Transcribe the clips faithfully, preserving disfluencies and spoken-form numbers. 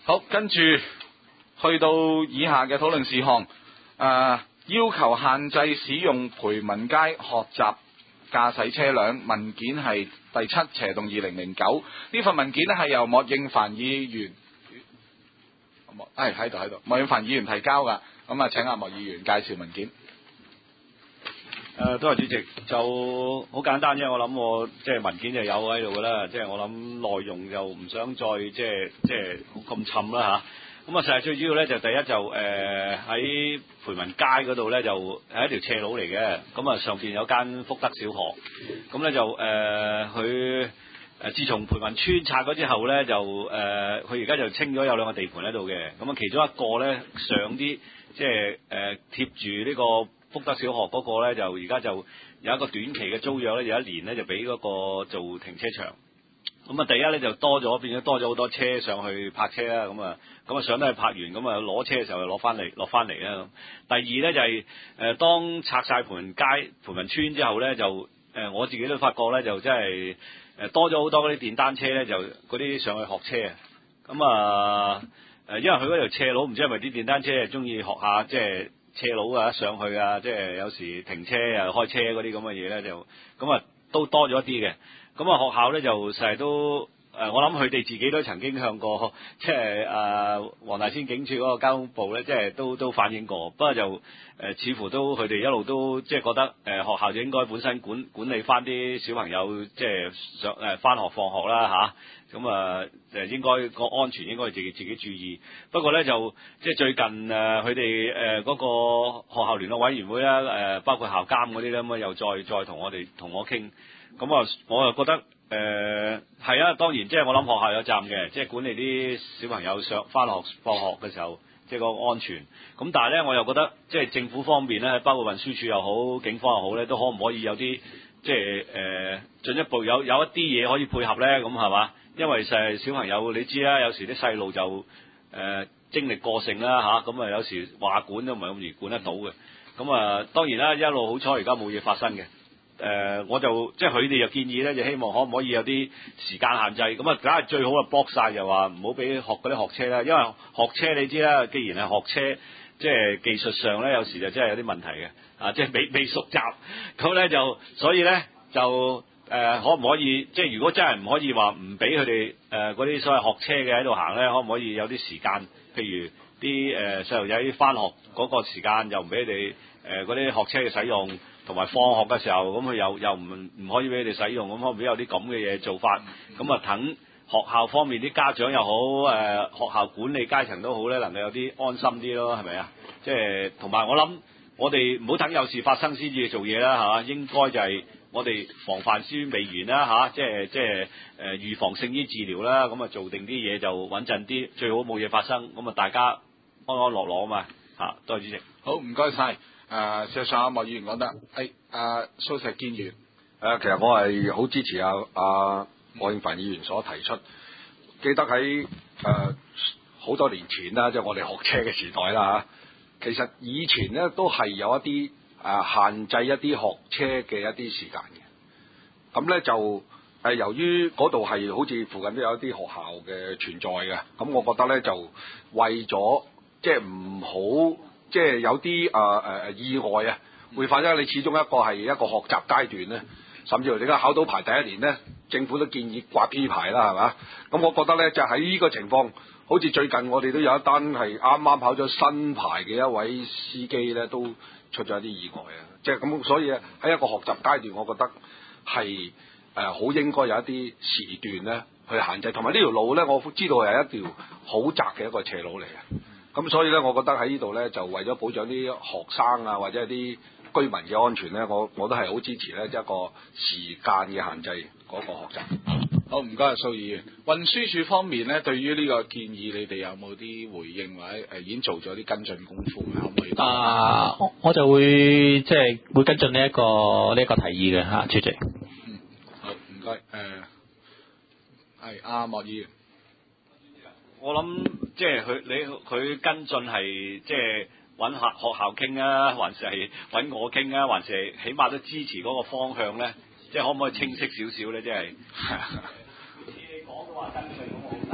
好，跟住去到以下嘅討論事項，誒、呃、要求限制使用培文街學習駕駛車輛，文件係第七斜動二零零九，呢份文件咧係由莫應凡議員，係喺度喺度，莫應凡議員提交㗎，咁啊請阿莫議員介紹文件。 誒、呃，多謝主席，就好簡單啫。我諗我即係文件就有喺度㗎啦，即係我諗內容就唔想再即係即係咁沉啦嚇。咁啊，實際最主要咧就第一就誒喺培文街嗰度咧就係一條斜路嚟嘅。咁啊上邊有間福德小學，咁咧就誒佢誒自從培文村拆咗之後咧就誒佢而家就清咗有兩個地盤喺度嘅。咁啊其中一個咧上啲即係誒貼住呢個福德小學嗰個咧，就而家就有一個短期嘅租約咧，有一年咧就俾嗰個做停車場。咁啊，第一咧就多咗，變咗多咗好多車上去泊車啦。咁啊，咁啊上得去泊完，咁啊攞車嘅時候就攞翻嚟，落翻嚟啦。第二咧就係、是、誒、呃、當拆晒培文街、培文村之後咧，就誒、呃、我自己都發覺咧，就真係誒多咗好多嗰啲電單車咧，就嗰啲上去學車啊。咁啊誒，因為佢嗰條斜路，唔知係咪啲電單車係中意學下即係。斜路啊，上去啊，即係有時停車啊、開車嗰啲咁嘅嘢咧，就咁啊都多咗啲嘅。咁啊學校咧就成日都誒、呃，我諗佢哋自己都曾經向過即係誒黃大仙警署嗰個交通部咧，即係都都反映過。不過就誒、呃、似乎都佢哋一路都即係覺得誒、呃、學校就應該本身管管理翻啲小朋友，即係上誒返學放學啦嚇。咁啊誒應該個安全應該自己自己注意。不過咧就即係最近誒佢哋誒嗰個學校聯絡委員會啦，誒、呃、包括校監嗰啲咧，咁啊又再再同我哋同我傾。咁啊我又覺得誒係啊，當然即係我諗學校有責任嘅，即係管理啲小朋友上返學放學嘅時候，即係個安全。咁但係咧我又覺得即係政府方面咧，包括運輸署又好，警方又好咧，都可唔可以有啲即係誒進一步有有一啲嘢可以配合咧？咁係嘛？因為誒小朋友你知啦，有時啲細路就誒、呃、精力過剩啦嚇，咁啊有時話管都唔係咁容易管得到嘅。咁啊當然啦，一路好彩而家冇嘢發生嘅。誒、呃、我就即係佢哋又建議咧，就希望可唔可以有啲時間限制。咁啊梗係最好啊 block 曬，就話唔好俾學嗰啲學車啦。因為學車你知啦，既然係學車，即係技術上咧有時就真係有啲問題嘅。啊，即係未未熟習，咁咧就所以咧就。誒、呃、可唔可以即係如果真係唔可以話唔俾佢哋誒嗰啲所謂學車嘅喺度行咧，可唔可以有啲時間？譬如啲誒細路仔返學嗰個時間又唔俾佢哋誒嗰啲學車嘅使用，同埋放學嘅時候咁佢又又唔唔可以俾佢哋使用，咁可唔可以有啲咁嘅嘢做法？咁啊等學校方面啲家長又好，誒、呃、學校管理階層都好咧，能夠有啲安心啲咯，係咪啊？即係同埋我諗我哋唔好等有事發生先至做嘢啦，係嘛？應該就係、是。我哋防範於未然啦嚇，即係即係誒預防勝於治療啦，咁啊做定啲嘢就穩陣啲，最好冇嘢發生，咁啊大家安安樂樂啊嘛嚇，多謝主席。 好，唔該晒。誒、呃，事實上阿莫議員講得，誒阿蘇石堅議員， 誒其實我係好支持阿阿莫應凡議員所提出。記得喺誒好多年前啦，即係我哋學車嘅時代啦嚇，其實以前咧都係有一啲。誒限制一啲學車嘅一啲時間嘅，咁咧就誒由於嗰度係好似附近都有一啲學校嘅存在嘅，咁我覺得咧就為咗即係唔好即係有啲誒誒意外啊會發生，你始終一個係一個學習階段咧，甚至乎你而家考到牌第一年咧，政府都建議掛 P 牌啦，係嘛？咁我覺得咧就喺呢個情況，好似最近我哋都有一單係啱啱考咗新牌嘅一位司機咧都。出咗一啲意外啊！即係咁，所以喺一個學習階段，我覺得係誒好應該有一啲時段咧去限制，同埋呢條路咧，我知道係一條好窄嘅一個斜路嚟嘅。咁所以咧，我覺得喺呢度咧，就為咗保障啲學生啊，或者係啲居民嘅安全咧，我我都係好支持咧一個時間嘅限制嗰個學習。 好，唔該啊，蘇議員。運輸署方面咧，對於呢個建議，你哋有冇啲回應或者誒已經做咗啲跟進功夫嘅？可唔可以？ 啊，我我就會即係會跟進呢一個呢一個提議嘅嚇，主席。 嗯，好，唔該。誒、呃，係阿莫議員。 我諗即係佢你佢跟進係即係揾學學校傾啊，還是係揾我傾啊，還是係起碼都支持嗰個方向咧？即係可唔可以清晰少少咧？即係。你講嘅話跟進咁好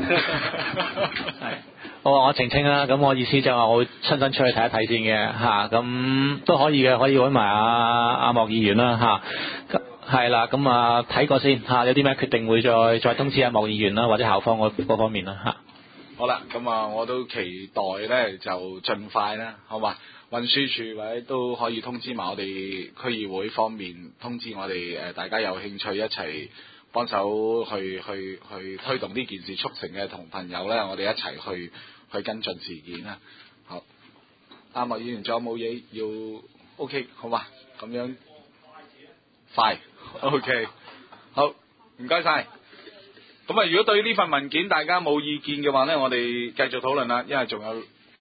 係。我話我澄清啦，咁我意思就係話我會親身出去睇一睇先嘅嚇，咁、都可以嘅，可以揾埋阿阿莫議員啦嚇，係啦，咁啊睇過先嚇，有啲咩決定會再再通知阿莫議員啦，或者校方嗰嗰方面啦嚇。 好啦，咁啊，我都期待咧就盡快啦，好嘛？運輸署或者都可以通知埋我哋區議會方面，通知我哋誒大家有興趣一齊幫手去去去推動呢件事促成嘅同朋友咧，我哋一齊去去跟進事件啦。好，阿莫議員仲有冇嘢要 ？OK， 好嘛？咁樣快 ，OK， 好，唔該晒。咁啊，如果對呢份文件大家冇意見嘅話咧，我哋繼續討論啦，因為仲有